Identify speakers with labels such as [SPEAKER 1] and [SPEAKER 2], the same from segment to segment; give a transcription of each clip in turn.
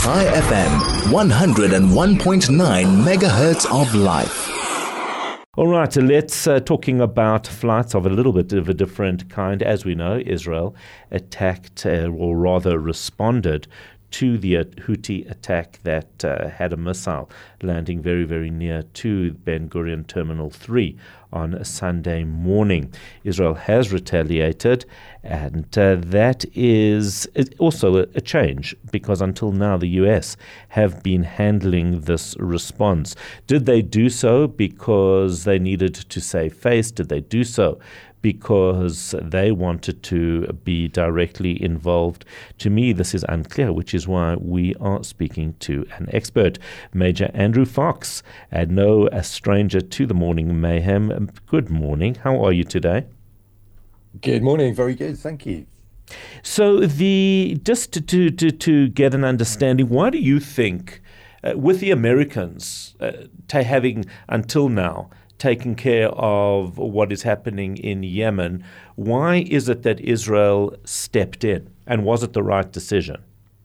[SPEAKER 1] Chai FM, 101.9 megahertz of life.
[SPEAKER 2] All right, let's talking about flights of a little bit of a different kind. As we know, Israel attacked, or rather responded to the Houthi attack that had a missile landing very, very near to Ben Gurion Terminal 3 on a Sunday morning. Israel has retaliated, and that is also a change, because until now the US have been handling this response. Did they do so because they needed to save face? Did they do so because they wanted to be directly involved? To me, this is unclear, which is why we are speaking to an expert, Major Andrew Fox, and no a stranger to the Morning Mayhem. Good morning. How are you today?
[SPEAKER 3] Good morning. Very good. Thank you.
[SPEAKER 2] So just to get an understanding, why do you think, with the Americans having until now taking care of what is happening in Yemen, why is it that Israel stepped in? And was it the right decision?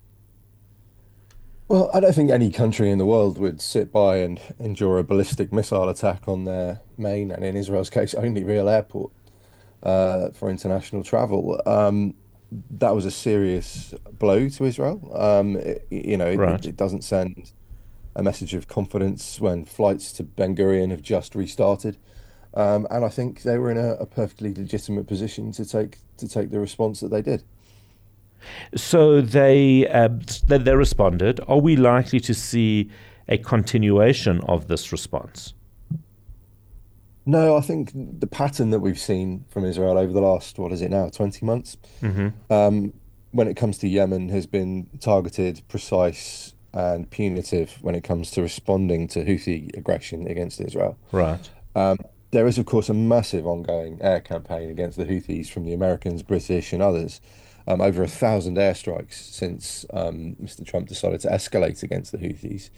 [SPEAKER 3] Well, I don't think any country in the world would sit by and endure a ballistic missile attack on their main, and in Israel's case, only real airport for international travel. That was a serious blow to Israel.
[SPEAKER 2] Right.
[SPEAKER 3] It doesn't send a message of confidence when flights to Ben Gurion have just restarted, and I think they were in a perfectly legitimate position to take the response that they did.
[SPEAKER 2] So they responded. Are we likely to see a continuation of this response?
[SPEAKER 3] No, I think the pattern that we've seen from Israel over the last, 20 months, when it comes to Yemen, has been targeted, precise, and punitive when it comes to responding to Houthi aggression against Israel.
[SPEAKER 2] Right.
[SPEAKER 3] There is, of course, a massive ongoing air campaign against the Houthis from the Americans, British, and others. Over 1,000 airstrikes since Mr. Trump decided to escalate against the Houthis.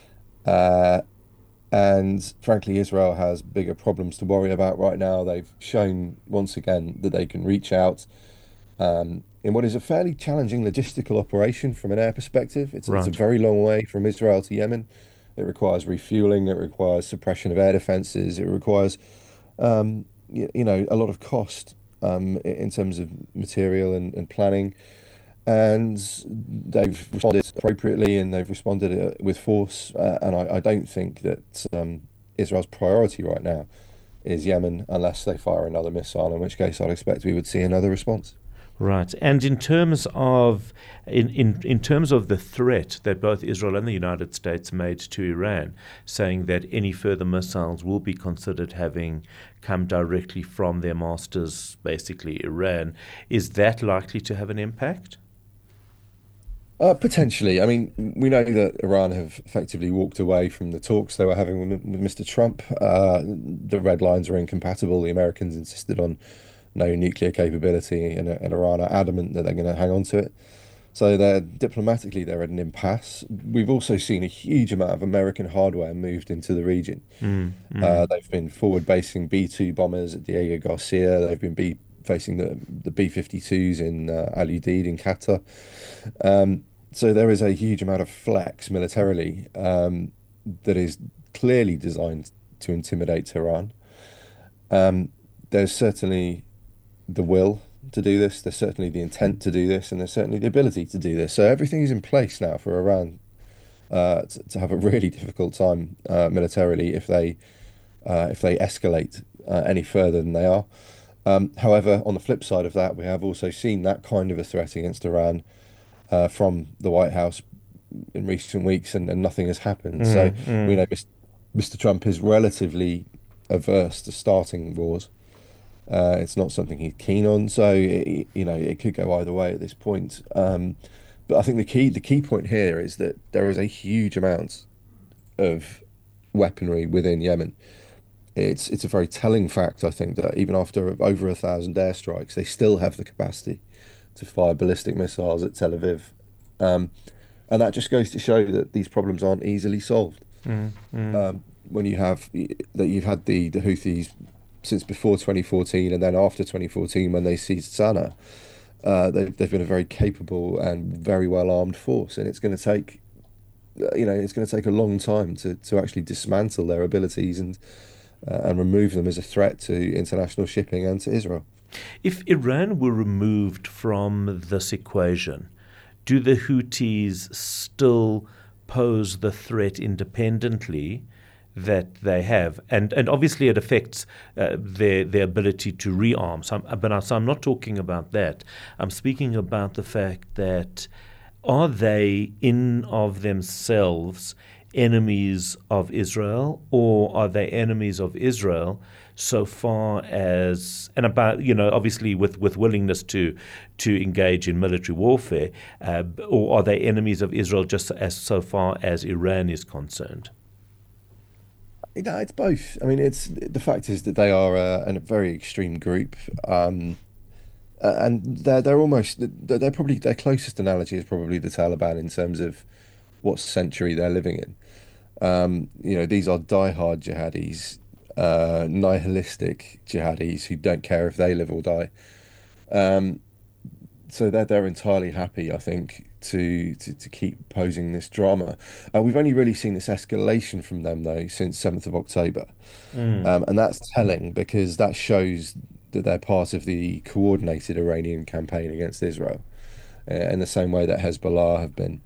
[SPEAKER 3] And frankly, Israel has bigger problems to worry about right now. They've shown once again that they can reach out in what is a fairly challenging logistical operation from an air perspective. It's a very long way from Israel to Yemen. It requires refueling. It requires suppression of air defenses. It requires, a lot of cost in terms of material and planning. And they've responded appropriately, and they've responded with force. And I don't think that Israel's priority right now is Yemen, unless they fire another missile, in which case I'd expect we would see another response.
[SPEAKER 2] Right. And in terms of in terms of the threat that both Israel and the United States made to Iran, saying that any further missiles will be considered having come directly from their masters, basically Iran, is that likely to have an impact?
[SPEAKER 3] Potentially. I mean, we know that Iran have effectively walked away from the talks they were having with Mr. Trump. The red lines are incompatible. The Americans insisted on no nuclear capability, and Iran are adamant that they're going to hang on to it. So they're at an impasse. We've also seen a huge amount of American hardware moved into the region. They've been forward basing B-2 bombers at Diego Garcia. They've been facing the B-52s in Al Udeid in Qatar. So there is a huge amount of flex militarily that is clearly designed to intimidate Tehran. There's certainly the will to do this, there's certainly the intent to do this, and there's certainly the ability to do this. So everything is in place now for Iran to have a really difficult time militarily if they escalate any further than they are. However, on the flip side of that, we have also seen that kind of a threat against Iran from the White House in recent weeks, and nothing has happened. We know Mr. Trump is relatively averse to starting wars. It's not something he's keen on, so it could go either way at this point. But I think the key point here is that there is a huge amount of weaponry within Yemen. It's a very telling fact, I think, that even after over 1,000 airstrikes, they still have the capacity to fire ballistic missiles at Tel Aviv. And that just goes to show that these problems aren't easily solved. When you've had the Houthis since before 2014, and then after 2014 when they seized Sana'a, they've been a very capable and very well armed force, and it's going to take it's going to take a long time to actually dismantle their abilities and remove them as a threat to international shipping and to Israel.
[SPEAKER 2] If Iran were removed from this equation, do the Houthis still pose the threat independently that they have? And obviously it affects their ability to rearm. So I'm not talking about that. I'm speaking about the fact that are they in of themselves enemies of Israel, or are they enemies of Israel so far as, and about, obviously with willingness to engage in military warfare, or are they enemies of Israel just as so far as Iran is concerned?
[SPEAKER 3] It's both. I mean, the fact is that they are a very extreme group, and they're probably their closest analogy is probably the Taliban in terms of what century they're living in. These are diehard jihadis, nihilistic jihadis who don't care if they live or die. So they're entirely happy, I think, to keep posing this drama. We've only really seen this escalation from them though since 7th of October, and that's telling because that shows that they're part of the coordinated Iranian campaign against Israel, in the same way that Hezbollah have been.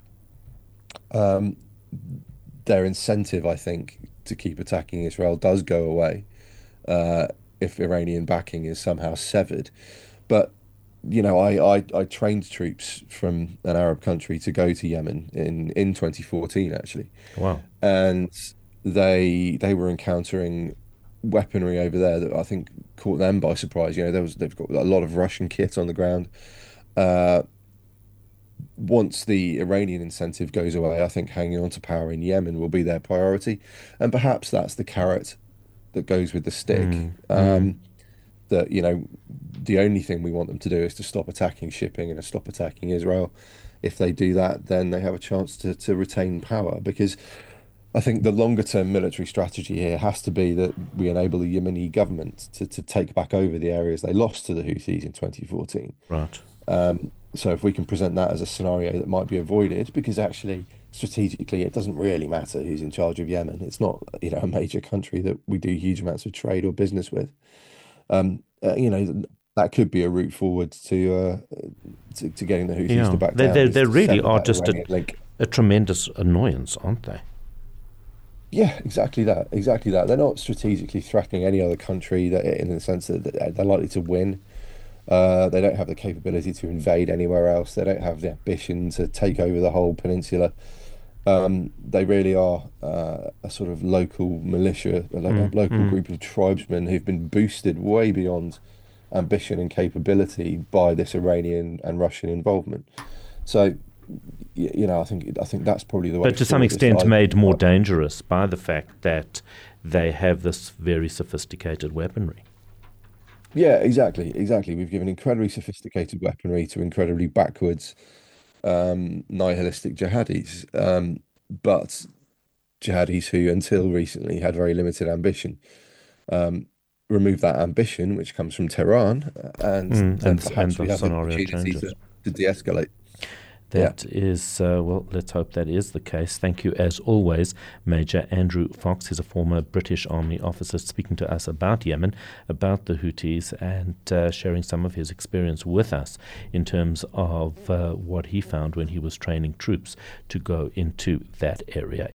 [SPEAKER 3] Their incentive, I think, to keep attacking Israel does go away if Iranian backing is somehow severed. But I trained troops from an Arab country to go to Yemen in 2014 actually.
[SPEAKER 2] Wow.
[SPEAKER 3] And they were encountering weaponry over there that I think caught them by surprise. They've got a lot of Russian kit on the ground. Once the Iranian incentive goes away, I think hanging on to power in Yemen will be their priority, and perhaps that's the carrot that goes with the stick. That the only thing we want them to do is to stop attacking shipping and to stop attacking Israel. If they do that, then they have a chance to retain power, because I think the longer term military strategy here has to be that we enable the Yemeni government to take back over the areas they lost to the Houthis in 2014.
[SPEAKER 2] Right.
[SPEAKER 3] So if we can present that as a scenario that might be avoided, because actually strategically it doesn't really matter who's in charge of Yemen. It's not a major country that we do huge amounts of trade or business with. That could be a route forward to getting the Houthis to back down.
[SPEAKER 2] They really are just a tremendous annoyance, aren't they?
[SPEAKER 3] Yeah, exactly that. They're not strategically threatening any other country in the sense that they're likely to win. They don't have the capability to invade anywhere else. They don't have the ambition to take over the whole peninsula. They really are a sort of local militia, a local group of tribesmen who've been boosted way beyond ambition and capability by this Iranian and Russian involvement. So, I think that's probably the way.
[SPEAKER 2] But to some extent, made more dangerous by the fact that they have this very sophisticated weaponry.
[SPEAKER 3] Yeah, exactly. We've given incredibly sophisticated weaponry to incredibly backwards, nihilistic jihadis, but jihadis who, until recently, had very limited ambition. Remove that ambition, which comes from Tehran, and perhaps we have an opportunity to de-escalate.
[SPEAKER 2] That is, let's hope that is the case. Thank you, as always, Major Andrew Fox. He's a former British Army officer speaking to us about Yemen, about the Houthis, and sharing some of his experience with us in terms of what he found when he was training troops to go into that area.